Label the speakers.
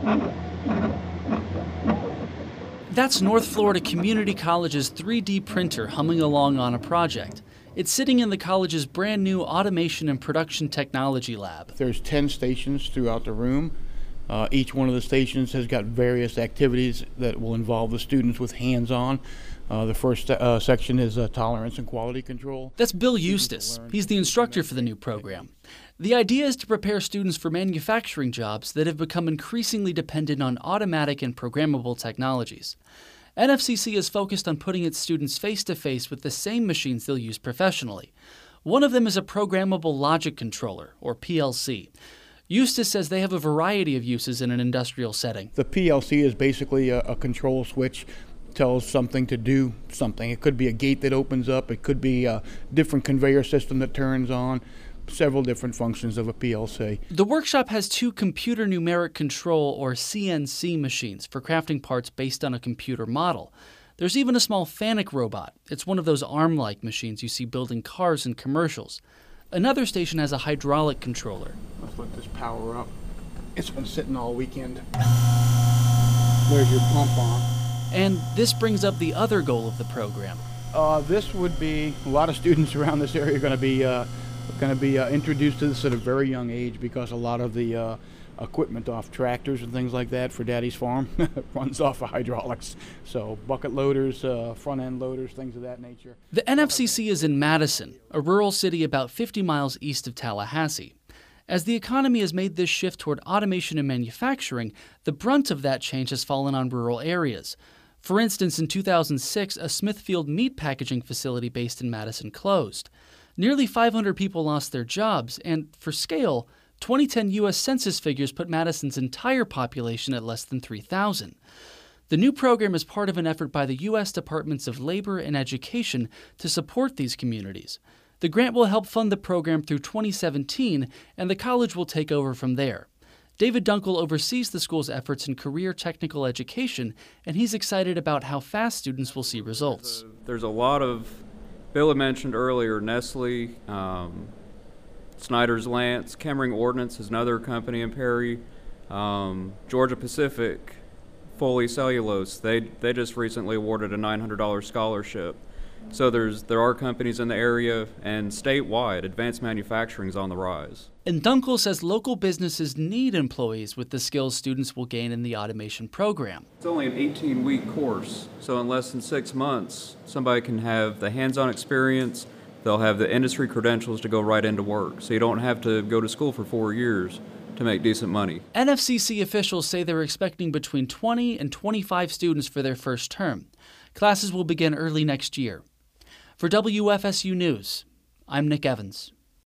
Speaker 1: That's North Florida Community College's 3D printer humming along on a project. It's sitting in the college's brand new Automation and Production Technology Lab.
Speaker 2: There's 10 stations throughout the room. Each one of the stations has got various activities that will involve the students with hands-on. The first section is tolerance and quality control.
Speaker 1: That's Bill Eustace. He's the instructor for the new program. The idea is to prepare students for manufacturing jobs that have become increasingly dependent on automatic and programmable technologies. NFCC is focused on putting its students face-to-face with the same machines they'll use professionally. One of them is a programmable logic controller, or PLC. Eustace says they have a variety of uses in an industrial setting.
Speaker 2: The PLC is basically a control switch, tells something to do something. It could be a gate that opens up, it could be a different conveyor system that turns on, several different functions of a PLC.
Speaker 1: The workshop has 2 computer numeric control, or CNC, machines for crafting parts based on a computer model. There's even a small FANUC robot. It's one of those arm-like machines you see building cars and commercials. Another station has a hydraulic controller.
Speaker 2: Let's let this power up. It's been sitting all weekend. There's your pump on.
Speaker 1: And this brings up the other goal of the program.
Speaker 2: This would be, a lot of students around this area are going to be introduced to this at a very young age, because a lot of the equipment off tractors and things like that for Daddy's farm runs off of hydraulics. So bucket loaders, front end loaders, things of that nature.
Speaker 1: The NFCC is in Madison, a rural city about 50 miles east of Tallahassee. As the economy has made this shift toward automation and manufacturing, the brunt of that change has fallen on rural areas. For instance, in 2006, a Smithfield meat packaging facility based in Madison closed. Nearly 500 people lost their jobs, and for scale, 2010 U.S. Census figures put Madison's entire population at less than 3,000. The new program is part of an effort by the U.S. Departments of Labor and Education to support these communities. The grant will help fund the program through 2017, and the college will take over from there. David Dunkel oversees the school's efforts in career technical education, and he's excited about how fast students will see results.
Speaker 3: There's a lot of, Bill had mentioned earlier, Nestle, Snyder's Lance, Kemmering Ordnance is another company in Perry, Georgia Pacific, Foley Cellulose, they just recently awarded a $900 scholarship. So there are companies in the area, and statewide, advanced manufacturing is on the rise.
Speaker 1: And Dunkel says local businesses need employees with the skills students will gain in the automation program.
Speaker 3: It's only an 18-week course, so in less than 6 months, somebody can have the hands-on experience, they'll have the industry credentials to go right into work, so you don't have to go to school for 4 years to make decent money.
Speaker 1: NFCC officials say they're expecting between 20 and 25 students for their first term. Classes will begin early next year. For WFSU News, I'm Nick Evans.